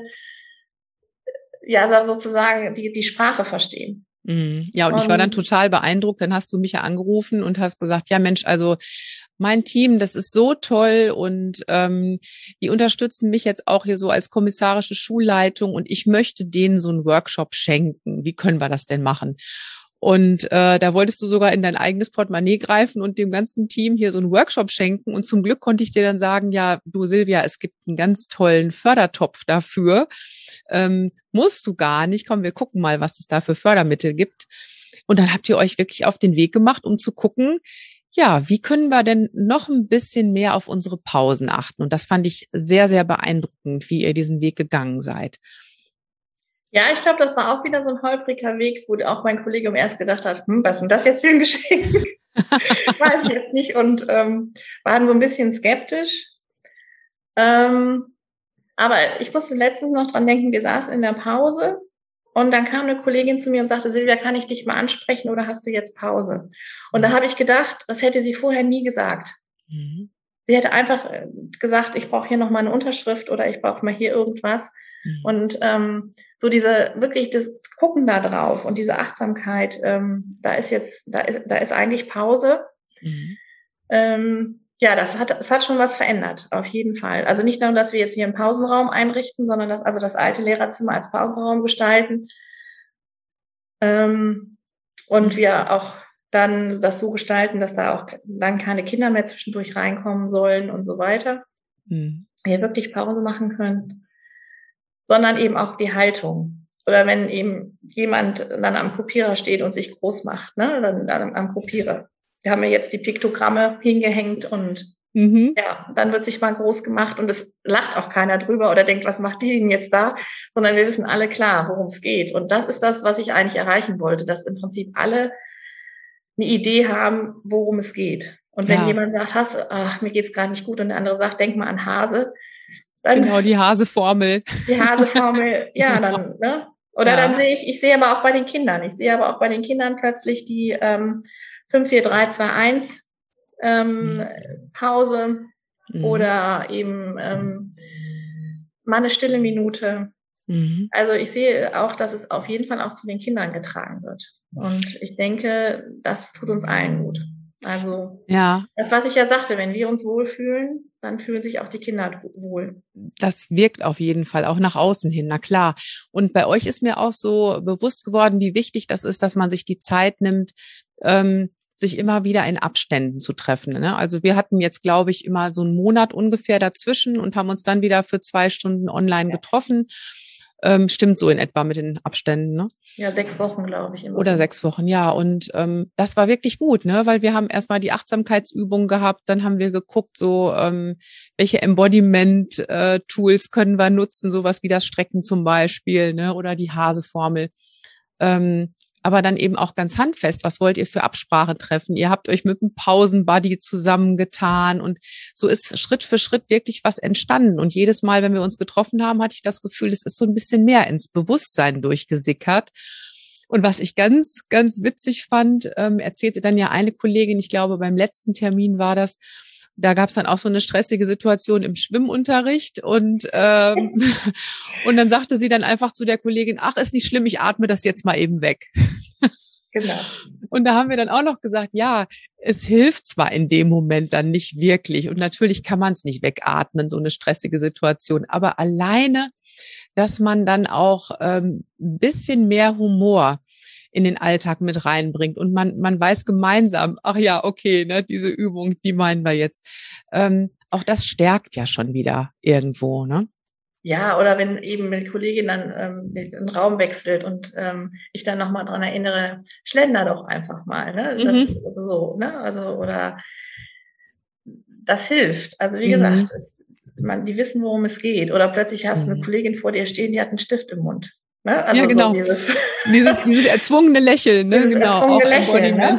sozusagen die Sprache verstehen. Ja, und ich war dann total beeindruckt. Dann hast du mich ja angerufen und hast gesagt, ja Mensch, also mein Team, das ist so toll und die unterstützen mich jetzt auch hier so als kommissarische Schulleitung und ich möchte denen so einen Workshop schenken. Wie können wir das denn machen? Und da wolltest du sogar in dein eigenes Portemonnaie greifen und dem ganzen Team hier so einen Workshop schenken. Und zum Glück konnte ich dir dann sagen, ja, du Silvia, es gibt einen ganz tollen Fördertopf dafür. Musst du gar nicht. Komm, wir gucken mal, was es da für Fördermittel gibt. Und dann habt ihr euch wirklich auf den Weg gemacht, um zu gucken, ja, wie können wir denn noch ein bisschen mehr auf unsere Pausen achten? Und das fand ich sehr, sehr beeindruckend, wie ihr diesen Weg gegangen seid. Ja, ich glaube, das war auch wieder so ein holpriger Weg, wo auch mein Kollegium erst gedacht hat, was ist denn das jetzt für ein Geschenk? Weiß ich jetzt nicht und waren so ein bisschen skeptisch. Aber ich musste letztens noch dran denken, wir saßen in der Pause Und dann kam eine Kollegin zu mir und sagte, Silvia, kann ich dich mal ansprechen oder hast du jetzt Pause? Und da habe ich gedacht, das hätte sie vorher nie gesagt. Mhm. Sie hätte einfach gesagt, ich brauche hier noch mal eine Unterschrift oder ich brauche mal hier irgendwas. Mhm. Und so wirklich das Gucken da drauf und diese Achtsamkeit, da ist eigentlich Pause. Mhm. Es hat schon was verändert, auf jeden Fall. Also nicht nur, dass wir jetzt hier einen Pausenraum einrichten, sondern das alte Lehrerzimmer als Pausenraum gestalten. Und wir auch dann das so gestalten, dass da auch dann keine Kinder mehr zwischendurch reinkommen sollen und so weiter. Mhm. Wir wirklich Pause machen können. Sondern eben auch die Haltung. Oder wenn eben jemand dann am Kopierer steht und sich groß macht, ne, dann am Kopierer. Wir haben ja jetzt die Piktogramme hingehängt und dann wird sich mal groß gemacht und es lacht auch keiner drüber oder denkt, was macht die denn jetzt da? Sondern wir wissen alle klar, worum es geht. Und das ist das, was ich eigentlich erreichen wollte, dass im Prinzip alle eine Idee haben, worum es geht. Und wenn jemand sagt, mir geht's gerade nicht gut und der andere sagt, denk mal an Hase. Dann, genau, die Hase-Formel. Die Hase-Formel, dann, ne? Oder dann ich sehe aber auch bei den Kindern plötzlich die 5, 4, 3, 2, 1 Pause oder eben mal eine stille Minute. Mhm. Also ich sehe auch, dass es auf jeden Fall auch zu den Kindern getragen wird. Und ich denke, das tut uns allen gut. Also das, was ich ja sagte, wenn wir uns wohlfühlen, dann fühlen sich auch die Kinder wohl. Das wirkt auf jeden Fall auch nach außen hin, na klar. Und bei euch ist mir auch so bewusst geworden, wie wichtig das ist, dass man sich die Zeit nimmt, sich immer wieder in Abständen zu treffen. Ne? Also wir hatten jetzt, glaube ich, immer so einen Monat ungefähr dazwischen und haben uns dann wieder für 2 Stunden online getroffen. Stimmt so in etwa mit den Abständen, ne? Ja, 6 Wochen, glaube ich. Oder 6 Wochen, ja. Und das war wirklich gut, ne? Weil wir haben erstmal die Achtsamkeitsübung gehabt, dann haben wir geguckt, so welche Embodiment-Tools können wir nutzen, sowas wie das Strecken zum Beispiel, ne? Oder die Hase-Formel. Aber dann eben auch ganz handfest, was wollt ihr für Absprache treffen? Ihr habt euch mit einem Pausenbuddy zusammengetan und so ist Schritt für Schritt wirklich was entstanden. Und jedes Mal, wenn wir uns getroffen haben, hatte ich das Gefühl, es ist so ein bisschen mehr ins Bewusstsein durchgesickert. Und was ich ganz, ganz witzig fand, erzählte dann ja eine Kollegin, ich glaube beim letzten Termin war das, da gab es dann auch so eine stressige Situation im Schwimmunterricht und und dann sagte sie dann einfach zu der Kollegin, ach, ist nicht schlimm, ich atme das jetzt mal eben weg. Genau. Und da haben wir dann auch noch gesagt, ja, es hilft zwar in dem Moment dann nicht wirklich und natürlich kann man es nicht wegatmen, so eine stressige Situation, aber alleine, dass man dann auch ein bisschen mehr Humor in den Alltag mit reinbringt und man weiß gemeinsam, ach ja, okay, ne, diese Übung, die meinen wir jetzt. Auch das stärkt ja schon wieder irgendwo, ne? Ja, oder wenn eben die Kollegin dann den Raum wechselt und ich dann nochmal dran erinnere, schlender doch einfach mal, ne? Das ist so, ne? Also, oder das hilft. Also wie gesagt, die wissen, worum es geht. Oder plötzlich hast du eine Kollegin vor dir stehen, die hat einen Stift im Mund. Ne? Also ja, genau. So dieses erzwungene Lächeln, ne? Dieses genau, erzwungene auch Lächeln, ne?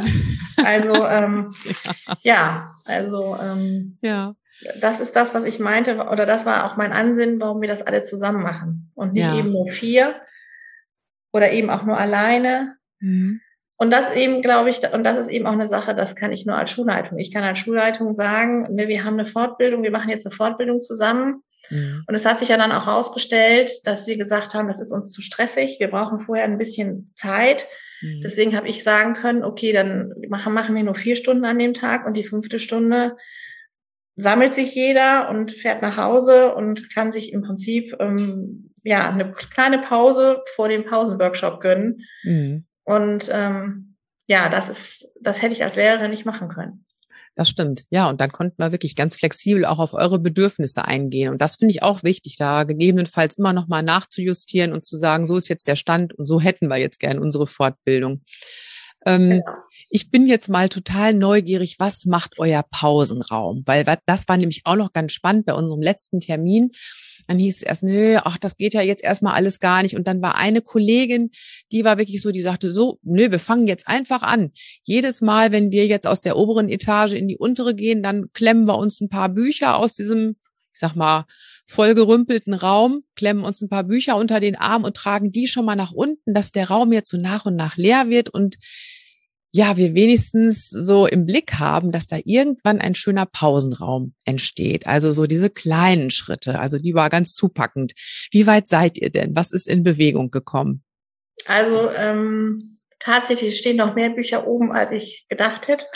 Also, das ist das, was ich meinte, oder das war auch mein Ansinnen, warum wir das alle zusammen machen und nicht eben nur 4 oder eben auch nur alleine. Mhm. Und das eben, glaube ich, und das ist eben auch eine Sache, das kann ich nur als Schulleitung. Ich kann als Schulleitung sagen, ne, wir haben eine Fortbildung, wir machen jetzt eine Fortbildung zusammen. Mhm. Und es hat sich ja dann auch herausgestellt, dass wir gesagt haben, das ist uns zu stressig, wir brauchen vorher ein bisschen Zeit. Mhm. Deswegen habe ich sagen können, okay, dann machen wir nur 4 Stunden an dem Tag und die 5. Stunde sammelt sich jeder und fährt nach Hause und kann sich im Prinzip eine kleine Pause vor dem Pausenworkshop gönnen. Mhm. Und das hätte ich als Lehrerin nicht machen können. Das stimmt. Ja, und dann konnten wir wirklich ganz flexibel auch auf eure Bedürfnisse eingehen. Und das finde ich auch wichtig, da gegebenenfalls immer noch mal nachzujustieren und zu sagen, so ist jetzt der Stand und so hätten wir jetzt gern unsere Fortbildung. Genau. Ich bin jetzt mal total neugierig, was macht euer Pausenraum? Weil das war nämlich auch noch ganz spannend bei unserem letzten Termin. Dann hieß es erst, das geht ja jetzt erstmal alles gar nicht. Und dann war eine Kollegin, die war wirklich so, die sagte so, wir fangen jetzt einfach an. Jedes Mal, wenn wir jetzt aus der oberen Etage in die untere gehen, dann klemmen wir uns ein paar Bücher aus diesem, ich sag mal, vollgerümpelten Raum, klemmen uns ein paar Bücher unter den Arm und tragen die schon mal nach unten, dass der Raum jetzt so nach und nach leer wird und ja, wir wenigstens so im Blick haben, dass da irgendwann ein schöner Pausenraum entsteht. Also so diese kleinen Schritte. Also die war ganz zupackend. Wie weit seid ihr denn? Was ist in Bewegung gekommen? Also tatsächlich stehen noch mehr Bücher oben, als ich gedacht hätte.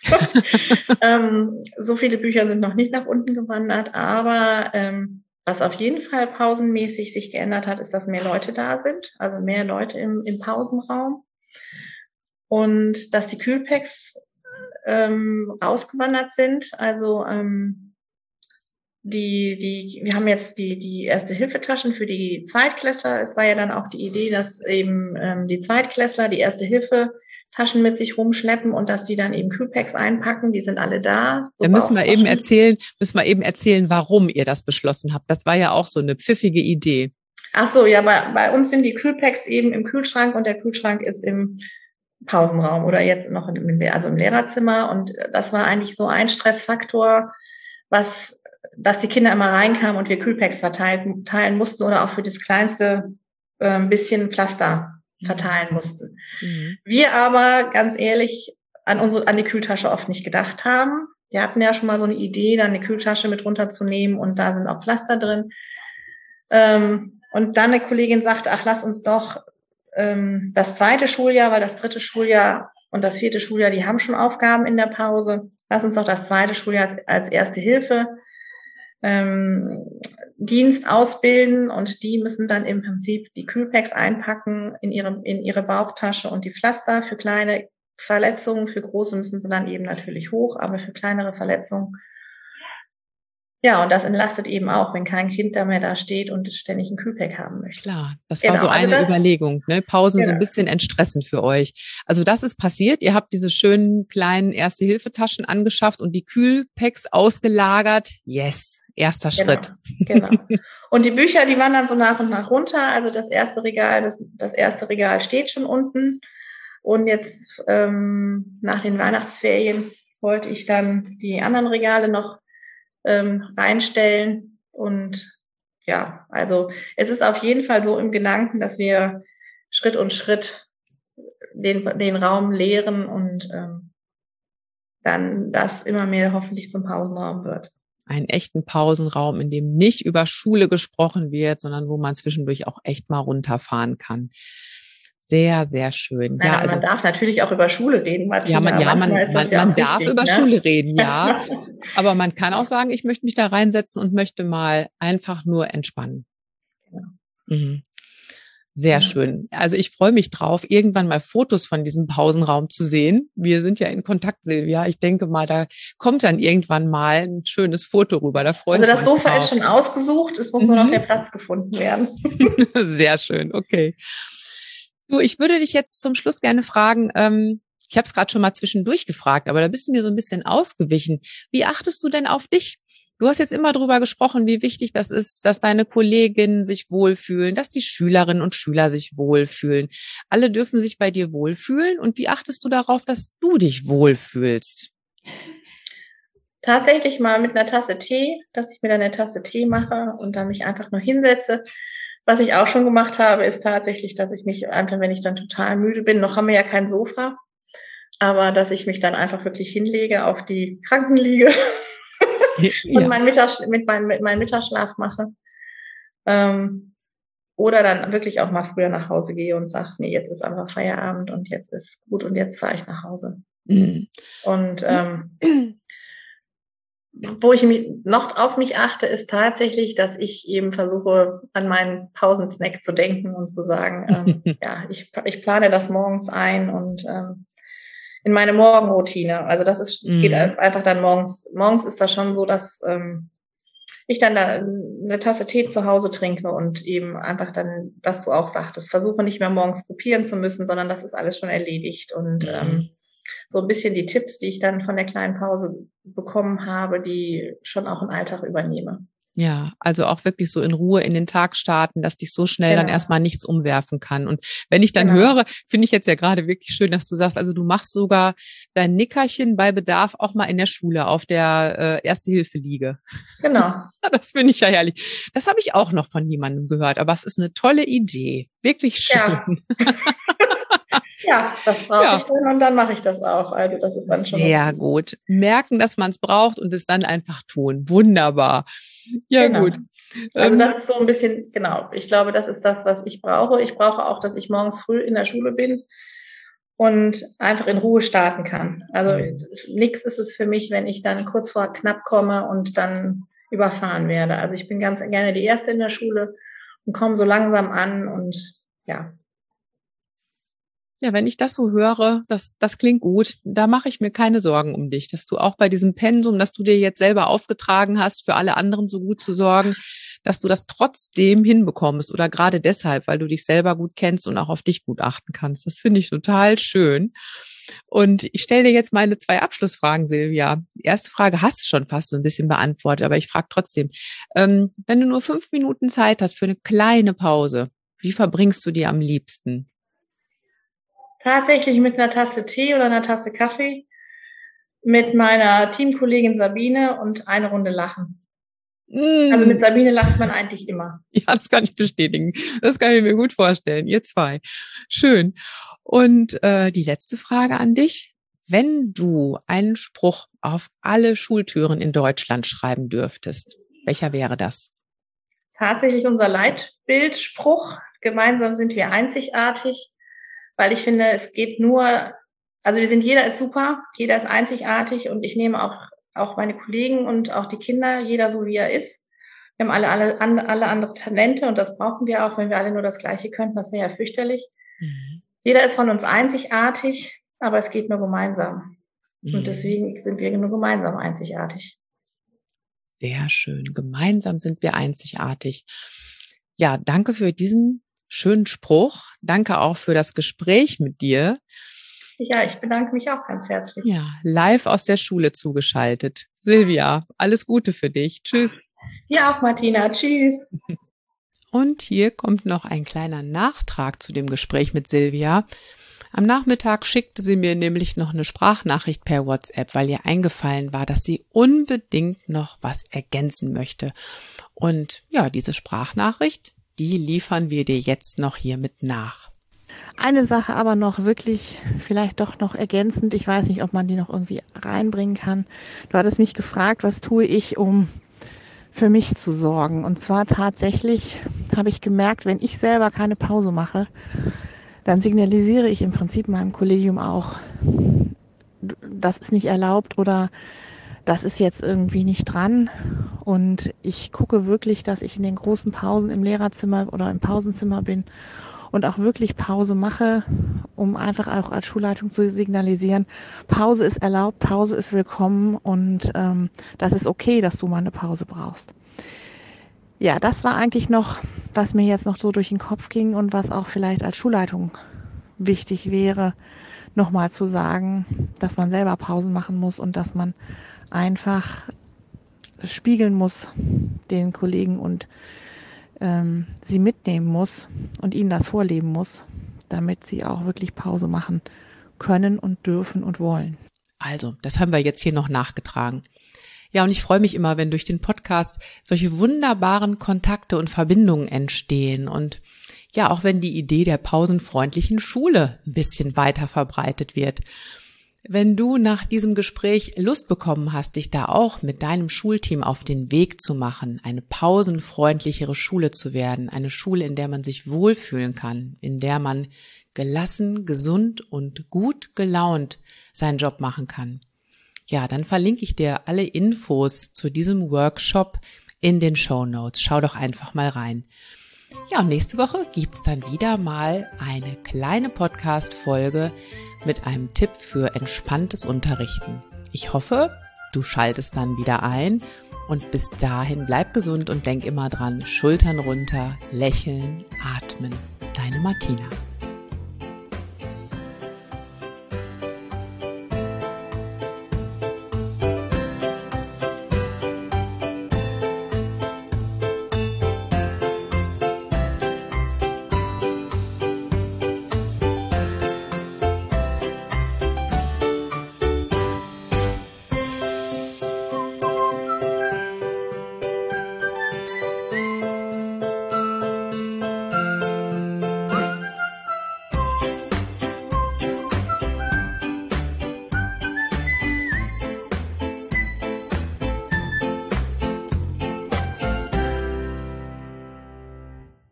So viele Bücher sind noch nicht nach unten gewandert, aber was auf jeden Fall pausenmäßig sich geändert hat, ist, dass mehr Leute da sind, also mehr Leute im Pausenraum. Und dass die Kühlpacks rausgewandert sind. Also wir haben jetzt die Erste-Hilfe-Taschen für die Zweitklässler. Es war ja dann auch die Idee, dass eben die Zweitklässler die Erste-Hilfe-Taschen mit sich rumschleppen und dass die dann eben Kühlpacks einpacken. Die sind alle da. Da müssen wir eben erzählen, warum ihr das beschlossen habt. Das war ja auch so eine pfiffige Idee. Ach so, ja, bei uns sind die Kühlpacks eben im Kühlschrank und der Kühlschrank ist im Pausenraum oder jetzt noch im Lehrerzimmer. Und das war eigentlich so ein Stressfaktor, dass die Kinder immer reinkamen und wir Kühlpacks verteilen mussten oder auch für das kleinste bisschen Pflaster verteilen mussten. Mhm. Wir aber, ganz ehrlich, an die Kühltasche oft nicht gedacht haben. Wir hatten ja schon mal so eine Idee, dann eine Kühltasche mit runterzunehmen und da sind auch Pflaster drin. Und dann eine Kollegin sagte, ach, lass uns doch das zweite Schuljahr, weil das dritte Schuljahr und das vierte Schuljahr, die haben schon Aufgaben in der Pause. Lass uns doch das zweite Schuljahr als Erste Hilfe Dienst ausbilden und die müssen dann im Prinzip die Kühlpacks einpacken in ihre Bauchtasche und die Pflaster für kleine Verletzungen, für große müssen sie dann eben natürlich hoch, aber für kleinere Verletzungen. Ja, und das entlastet eben auch, wenn kein Kind da mehr da steht und ständig ein Kühlpack haben möchte. Klar, das war so eine Überlegung, ne? Pausen so ein bisschen entstressen für euch. Also das ist passiert. Ihr habt diese schönen kleinen Erste-Hilfe-Taschen angeschafft und die Kühlpacks ausgelagert. Yes, erster Schritt. Genau. Und die Bücher, die wandern so nach und nach runter. Also das erste Regal steht schon unten. Und jetzt nach den Weihnachtsferien wollte ich dann die anderen Regale noch reinstellen. Und ja, also es ist auf jeden Fall so im Gedanken, dass wir Schritt und Schritt den Raum leeren und dann das immer mehr hoffentlich zum Pausenraum wird. Einen echten Pausenraum, in dem nicht über Schule gesprochen wird, sondern wo man zwischendurch auch echt mal runterfahren kann. Sehr, sehr schön. Nein, ja, also man darf natürlich auch über Schule reden. Martina. Man darf über Schule reden, ja. Aber man kann auch sagen, ich möchte mich da reinsetzen und möchte mal einfach nur entspannen. Ja. Mhm. Sehr schön. Also ich freue mich drauf, irgendwann mal Fotos von diesem Pausenraum zu sehen. Wir sind ja in Kontakt, Silvia. Ich denke mal, da kommt dann irgendwann mal ein schönes Foto rüber. Da freue ich mich. Also das Sofa ist schon ausgesucht. Es muss nur noch der Platz gefunden werden. Sehr schön. Okay. Du, ich würde dich jetzt zum Schluss gerne fragen, ich habe es gerade schon mal zwischendurch gefragt, aber da bist du mir so ein bisschen ausgewichen. Wie achtest du denn auf dich? Du hast jetzt immer drüber gesprochen, wie wichtig das ist, dass deine Kolleginnen sich wohlfühlen, dass die Schülerinnen und Schüler sich wohlfühlen. Alle dürfen sich bei dir wohlfühlen. Und wie achtest du darauf, dass du dich wohlfühlst? Tatsächlich mal mit einer Tasse Tee, dass ich mir dann eine Tasse Tee mache und dann mich einfach nur hinsetze. Was ich auch schon gemacht habe, ist tatsächlich, dass ich mich einfach, wenn ich dann total müde bin, noch haben wir ja kein Sofa, aber dass ich mich dann einfach wirklich hinlege auf die Krankenliege und meinen Mittagsschlaf mache. Oder dann wirklich auch mal früher nach Hause gehe und sage, nee, jetzt ist einfach Feierabend und jetzt ist gut und jetzt fahre ich nach Hause. Mhm. Und wo ich noch auf mich achte, ist tatsächlich, dass ich eben versuche, an meinen Pausensnack zu denken und zu sagen, ja, ich plane das morgens ein und in meine Morgenroutine. Also es geht einfach dann morgens. Morgens ist das schon so, dass ich dann da eine Tasse Tee zu Hause trinke und eben einfach dann, was du auch sagtest, versuche nicht mehr morgens kopieren zu müssen, sondern das ist alles schon erledigt und so ein bisschen die Tipps, die ich dann von der kleinen Pause bekommen habe, die schon auch im Alltag übernehme. Ja, also auch wirklich so in Ruhe in den Tag starten, dass dich so schnell dann erstmal nichts umwerfen kann. Und wenn ich dann höre, finde ich jetzt ja gerade wirklich schön, dass du sagst, also du machst sogar dein Nickerchen bei Bedarf auch mal in der Schule auf der Erste-Hilfe-Liege. Genau. Das finde ich ja herrlich. Das habe ich auch noch von niemandem gehört, aber es ist eine tolle Idee. Wirklich schön. Ja. Ja, das brauche ich dann und dann mache ich das auch. Also das ist dann schon sehr gut. Merken, dass man es braucht und es dann einfach tun. Wunderbar. Ja, genau. gut. Also das ist so ein bisschen, genau. Ich glaube, das ist das, was ich brauche. Ich brauche auch, dass ich morgens früh in der Schule bin und einfach in Ruhe starten kann. Also nichts ist es für mich, wenn ich dann kurz vor knapp komme und dann überfahren werde. Also ich bin ganz gerne die Erste in der Schule und komme so langsam an und ja. Ja, wenn ich das so höre, das klingt gut. Da mache ich mir keine Sorgen um dich, dass du auch bei diesem Pensum, das du dir jetzt selber aufgetragen hast, für alle anderen so gut zu sorgen, dass du das trotzdem hinbekommst oder gerade deshalb, weil du dich selber gut kennst und auch auf dich gut achten kannst. Das finde ich total schön. Und ich stelle dir jetzt meine 2 Abschlussfragen, Silvia. Die erste Frage hast du schon fast so ein bisschen beantwortet, aber ich frage trotzdem. Wenn du nur 5 Minuten Zeit hast für eine kleine Pause, wie verbringst du die am liebsten? Tatsächlich mit einer Tasse Tee oder einer Tasse Kaffee, mit meiner Teamkollegin Sabine und eine Runde lachen. Also mit Sabine lacht man eigentlich immer. Ja, das kann ich bestätigen. Das kann ich mir gut vorstellen, ihr 2. Schön. Und die letzte Frage an dich. Wenn du einen Spruch auf alle Schultüren in Deutschland schreiben dürftest, welcher wäre das? Tatsächlich unser Leitbildspruch. Gemeinsam sind wir einzigartig. Weil ich finde, es geht nur, also jeder ist super, jeder ist einzigartig und ich nehme auch meine Kollegen und auch die Kinder, jeder so wie er ist. Wir haben alle andere Talente und das brauchen wir auch, wenn wir alle nur das Gleiche könnten, das wäre ja fürchterlich. Mhm. Jeder ist von uns einzigartig, aber es geht nur gemeinsam. Mhm. Und deswegen sind wir nur gemeinsam einzigartig. Sehr schön. Gemeinsam sind wir einzigartig. Ja, danke für diesen schönen Spruch. Danke auch für das Gespräch mit dir. Ja, ich bedanke mich auch ganz herzlich. Ja, live aus der Schule zugeschaltet. Silvia, alles Gute für dich. Tschüss. Ja, auch Martina. Tschüss. Und hier kommt noch ein kleiner Nachtrag zu dem Gespräch mit Silvia. Am Nachmittag schickte sie mir nämlich noch eine Sprachnachricht per WhatsApp, weil ihr eingefallen war, dass sie unbedingt noch was ergänzen möchte. Und ja, diese Sprachnachricht, die liefern wir dir jetzt noch hier mit nach. Eine Sache aber noch wirklich, vielleicht doch noch ergänzend. Ich weiß nicht, ob man die noch irgendwie reinbringen kann. Du hattest mich gefragt, was tue ich, um für mich zu sorgen? Und zwar tatsächlich habe ich gemerkt, wenn ich selber keine Pause mache, dann signalisiere ich im Prinzip meinem Kollegium auch, das ist nicht erlaubt oder das ist jetzt irgendwie nicht dran. Und ich gucke wirklich, dass ich in den großen Pausen im Lehrerzimmer oder im Pausenzimmer bin und auch wirklich Pause mache, um einfach auch als Schulleitung zu signalisieren, Pause ist erlaubt, Pause ist willkommen und das ist okay, dass du mal eine Pause brauchst. Ja, das war eigentlich noch, was mir jetzt noch so durch den Kopf ging und was auch vielleicht als Schulleitung wichtig wäre, nochmal zu sagen, dass man selber Pausen machen muss und dass man einfach spiegeln muss den Kollegen und sie mitnehmen muss und ihnen das vorleben muss, damit sie auch wirklich Pause machen können und dürfen und wollen. Also, das haben wir jetzt hier noch nachgetragen. Ja, und ich freue mich immer, wenn durch den Podcast solche wunderbaren Kontakte und Verbindungen entstehen und ja, auch wenn die Idee der pausenfreundlichen Schule ein bisschen weiter verbreitet wird. Wenn du nach diesem Gespräch Lust bekommen hast, dich da auch mit deinem Schulteam auf den Weg zu machen, eine pausenfreundlichere Schule zu werden, eine Schule, in der man sich wohlfühlen kann, in der man gelassen, gesund und gut gelaunt seinen Job machen kann, ja, dann verlinke ich dir alle Infos zu diesem Workshop in den Shownotes. Schau doch einfach mal rein. Ja, und nächste Woche gibt's dann wieder mal eine kleine Podcast-Folge mit einem Tipp für entspanntes Unterrichten. Ich hoffe, du schaltest dann wieder ein und bis dahin bleib gesund und denk immer dran, Schultern runter, lächeln, atmen. Deine Martina.